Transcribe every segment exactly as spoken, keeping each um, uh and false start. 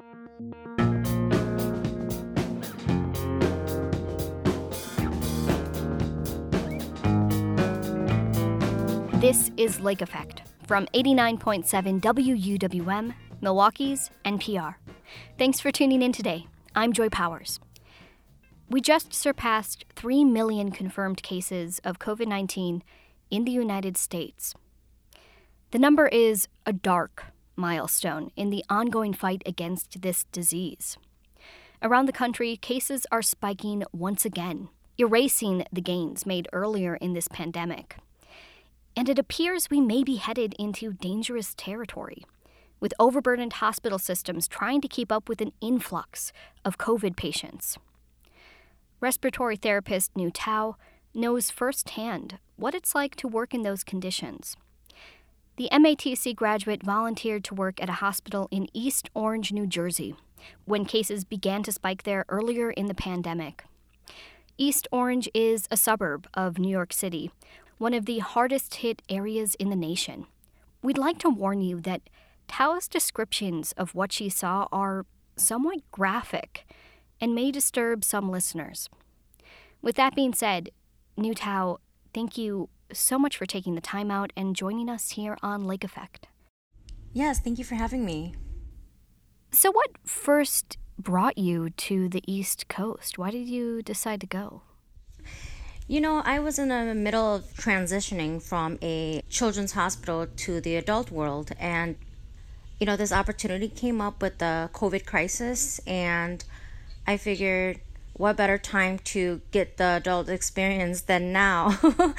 This is Lake Effect from eighty-nine point seven W U W M, Milwaukee's N P R. Thanks for tuning in today. I'm Joy Powers. We just surpassed three million confirmed cases of covid nineteen in the United States. The number is a dark milestone in the ongoing fight against this disease. Around the country, cases are spiking once again, erasing the gains made earlier in this pandemic. And it appears we may be headed into dangerous territory, with overburdened hospital systems trying to keep up with an influx of COVID patients. Respiratory therapist Nu Tao knows firsthand what it's like to work in those conditions. The M A T C graduate volunteered to work at a hospital in East Orange, New Jersey, when cases began to spike there earlier in the pandemic. East Orange is a suburb of New York City, one of the hardest hit areas in the nation. We'd like to warn you that Tao's descriptions of what she saw are somewhat graphic and may disturb some listeners. With that being said, Nu Tao, thank you so much for taking the time out and joining us here on Lake Effect. Yes, thank you for having me. So what first brought you to the East Coast? Why did you decide to go? You know, I was in the middle of transitioning from a children's hospital to the adult world, and, you know, this opportunity came up with the COVID crisis, and I figured what better time to get the adult experience than now.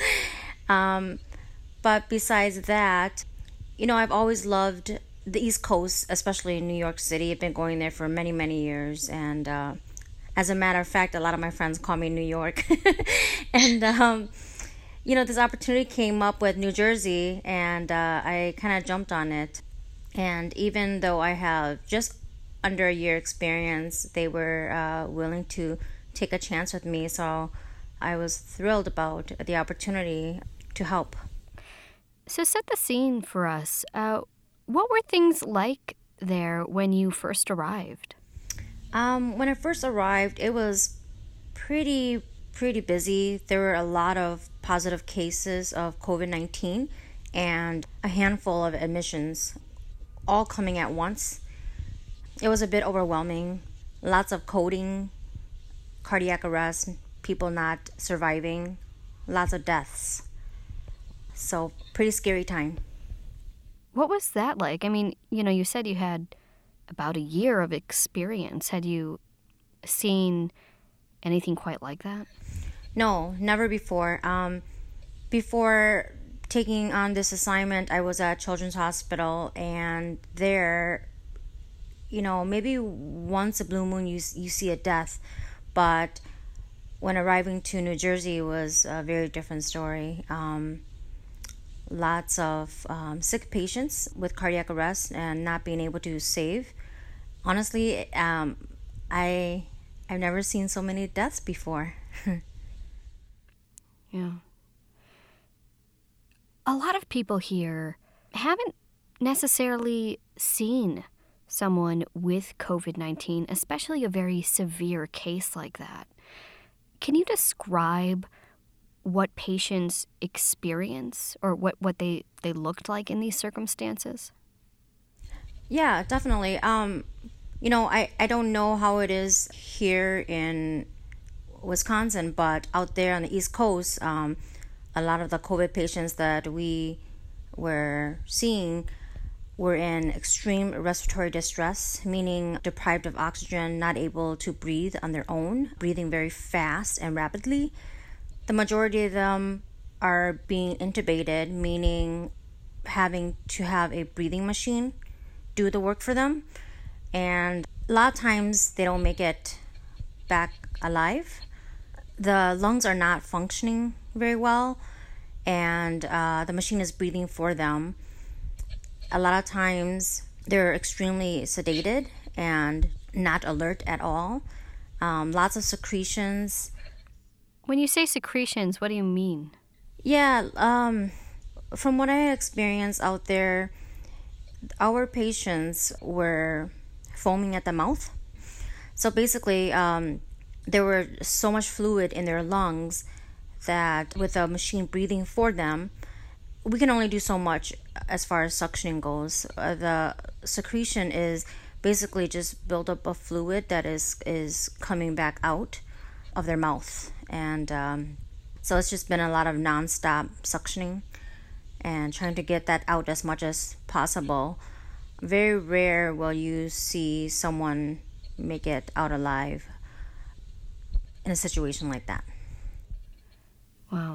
um, but besides that, you know, I've always loved the East Coast, especially in New York City. I've been going there for many, many years, and uh, as a matter of fact, a lot of my friends call me New York. and, um, you know, this opportunity came up with New Jersey, and uh, I kind of jumped on it. And even though I have just under a year experience, they were uh, willing to take a chance with me. So I was thrilled about the opportunity to help. So set the scene for us. Uh, what were things like there when you first arrived? Um, when I first arrived, it was pretty, pretty busy. There were a lot of positive cases of covid nineteen and a handful of admissions, all coming at once. It was a bit overwhelming. Lots of coding, cardiac arrest, people not surviving, lots of deaths. So, pretty scary time. What was that like? I mean, you know, you said you had about a year of experience. Had you seen anything quite like that? No, never before. Um, before taking on this assignment, I was at Children's Hospital, and there, you know, maybe once a blue moon you you see a death, but when arriving to New Jersey, it was a very different story. Um, lots of um, sick patients with cardiac arrest and not being able to save. Honestly, um, I I've never seen so many deaths before. Yeah. A lot of people here haven't necessarily seen someone with covid nineteen, especially a very severe case like that. Can you describe what patients experience or what, what they, they looked like in these circumstances? Yeah, definitely. Um, you know, I, I don't know how it is here in Wisconsin, but out there on the East Coast, um, a lot of the COVID patients that we were seeing were in extreme respiratory distress, meaning deprived of oxygen, not able to breathe on their own, breathing very fast and rapidly. The majority of them are being intubated, meaning having to have a breathing machine do the work for them. And a lot of times they don't make it back alive. The lungs are not functioning very well, and uh, the machine is breathing for them. A lot of times they're extremely sedated and not alert at all. Um, lots of secretions. When you say secretions, what do you mean? Yeah, um, from what I experienced out there, our patients were foaming at the mouth. So basically, um, there were so much fluid in their lungs that with a machine breathing for them, we can only do so much as far as suctioning goes. Uh, the secretion is basically just buildup of fluid that is is coming back out of their mouth, and um, so it's just been a lot of nonstop suctioning and trying to get that out as much as possible. Very rare will you see someone make it out alive in a situation like that. Wow.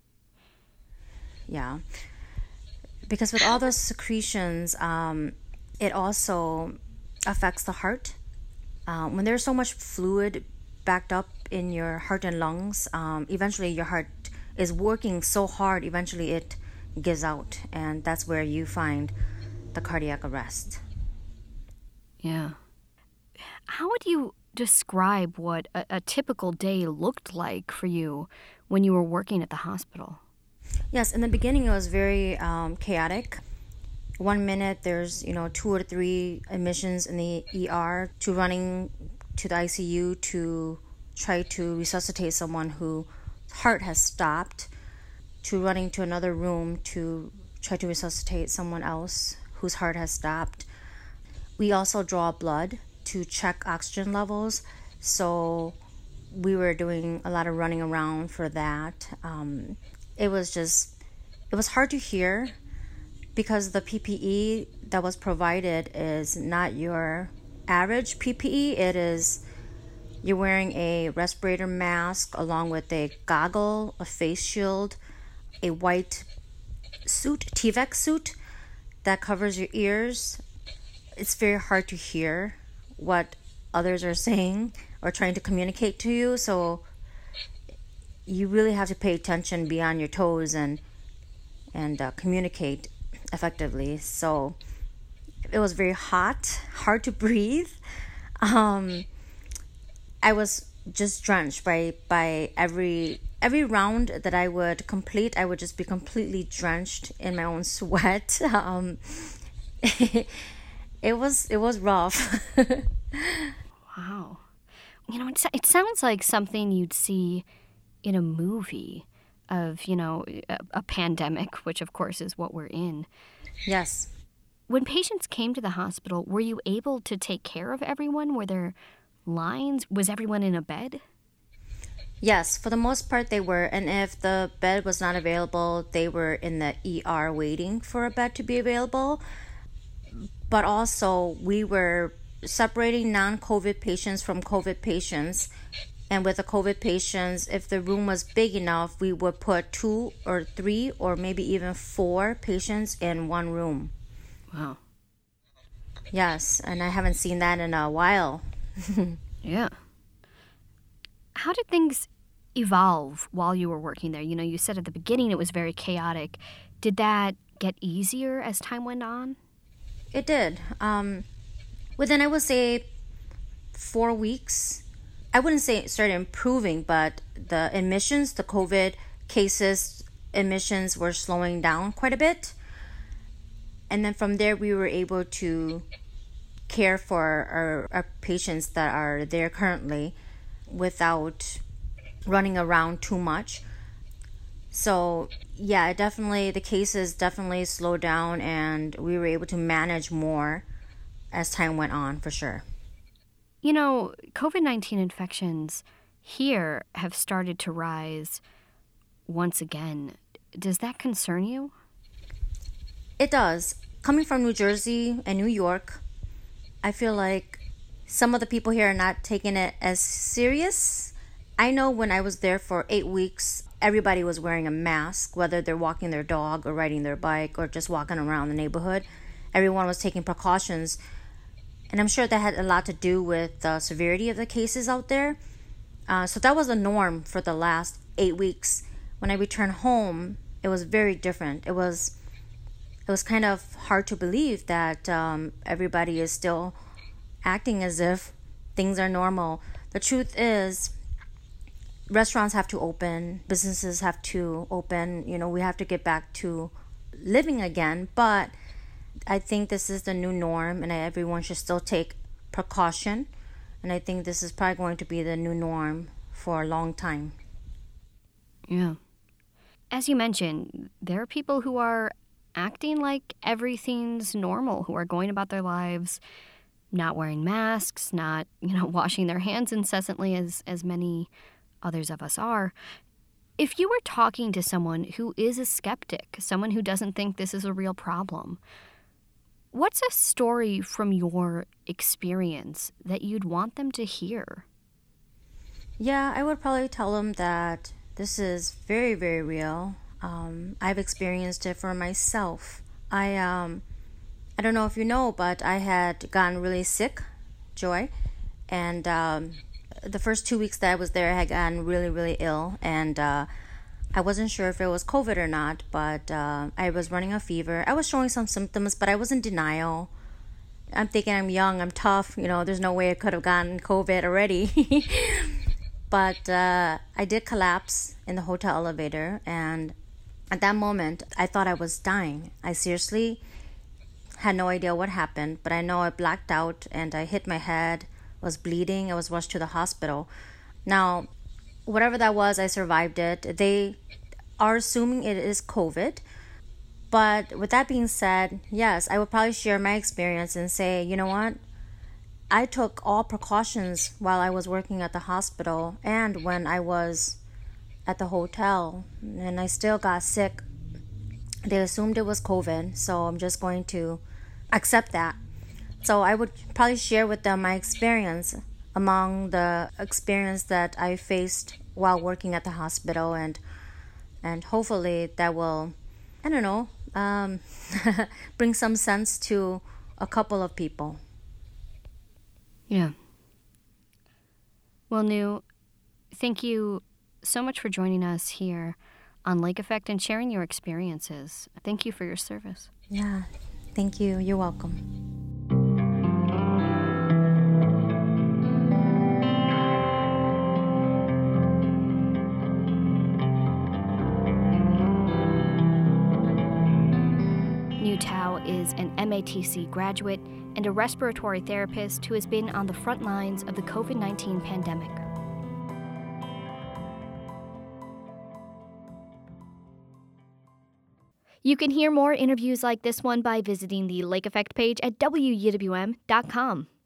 Yeah. Because with all those secretions, um, it also affects the heart. Uh, when there's so much fluid backed up in your heart and lungs, um, eventually your heart is working so hard, eventually it gives out. And that's where you find the cardiac arrest. Yeah. How would you describe what a, a typical day looked like for you when you were working at the hospital? Yes, in the beginning it was very um, chaotic. One minute there's, you know, two or three admissions in the E R, to running to the I C U to try to resuscitate someone whose heart has stopped, to running to another room to try to resuscitate someone else whose heart has stopped. We also draw blood to check oxygen levels, so we were doing a lot of running around for that. Um, it was just, it was hard to hear because the P P E that was provided is not your average P P E. It is, you're wearing a respirator mask along with a goggle, a face shield, a white suit, T V E C suit that covers your ears. It's very hard to hear what others are saying or trying to communicate to you, so you really have to pay attention, be on your toes, and and uh, communicate effectively. So it was very hot, hard to breathe. Um, I was just drenched by by every every round that I would complete. I would just be completely drenched in my own sweat. Um, it was it was rough. Wow. You know, it, it sounds like something you'd see in a movie of, you know, a, a pandemic, which of course is what we're in. Yes. When patients came to the hospital, were you able to take care of everyone? Were there lines? Was everyone in a bed? Yes, for the most part they were. And if the bed was not available, they were in the E R waiting for a bed to be available. But also we were separating non-COVID patients from COVID patients. And with the COVID patients, if the room was big enough, we would put two or three or maybe even four patients in one room. Wow. Yes, and I haven't seen that in a while. Yeah. How did things evolve while you were working there? You know, you said at the beginning it was very chaotic. Did that get easier as time went on? It did. Um, within, I would say, four weeks, I wouldn't say it started improving, but the admissions, the COVID cases, admissions were slowing down quite a bit. And then from there, we were able to care for our, our patients that are there currently without running around too much. So yeah, definitely the cases definitely slowed down, and we were able to manage more as time went on, for sure. You know, COVID nineteen infections here have started to rise once again. Does that concern you? It does. Coming from New Jersey and New York, I feel like some of the people here are not taking it as serious. I know when I was there for eight weeks, everybody was wearing a mask, whether they're walking their dog or riding their bike or just walking around the neighborhood. Everyone was taking precautions. And I'm sure that had a lot to do with the severity of the cases out there. Uh, so that was the norm for the last eight weeks. When I returned home, it was very different. It was it was kind of hard to believe that um, everybody is still acting as if things are normal. The truth is, restaurants have to open, businesses have to open, you know, we have to get back to living again. But I think this is the new norm, and everyone should still take precaution. And I think this is probably going to be the new norm for a long time. Yeah. As you mentioned, there are people who are acting like everything's normal, who are going about their lives, not wearing masks, not, you know, washing their hands incessantly as, as many others of us are. If you were talking to someone who is a skeptic, someone who doesn't think this is a real problem, what's a story from your experience that you'd want them to hear? Yeah, I would probably tell them that this is very, very real. Um, I've experienced it for myself. I um, I don't know if you know, but I had gotten really sick, Joy, and um, the first two weeks that I was there, I had gotten really, really ill, and uh, I wasn't sure if it was COVID or not, but uh, I was running a fever. I was showing some symptoms, but I was in denial. I'm thinking I'm young, I'm tough, you know, there's no way I could have gotten COVID already. But uh, I did collapse in the hotel elevator, and at that moment, I thought I was dying. I seriously had no idea what happened, but I know I blacked out and I hit my head, was bleeding, I was rushed to the hospital. Now, whatever that was, I survived it. They are assuming it is COVID. But with that being said, yes, I would probably share my experience and say, you know what? I took all precautions while I was working at the hospital and when I was at the hotel, and I still got sick. They assumed it was COVID, so I'm just going to accept that. So I would probably share with them my experience among the experience that I faced while working at the hospital, and and hopefully that will, I don't know, um, bring some sense to a couple of people. Yeah. Well, Nu, thank you so much for joining us here on Lake Effect and sharing your experiences. Thank you for your service. Yeah, thank you. You're welcome. Nu Tao is an M A T C graduate and a respiratory therapist who has been on the front lines of the COVID nineteen pandemic. You can hear more interviews like this one by visiting the Lake Effect page at W U W M dot com.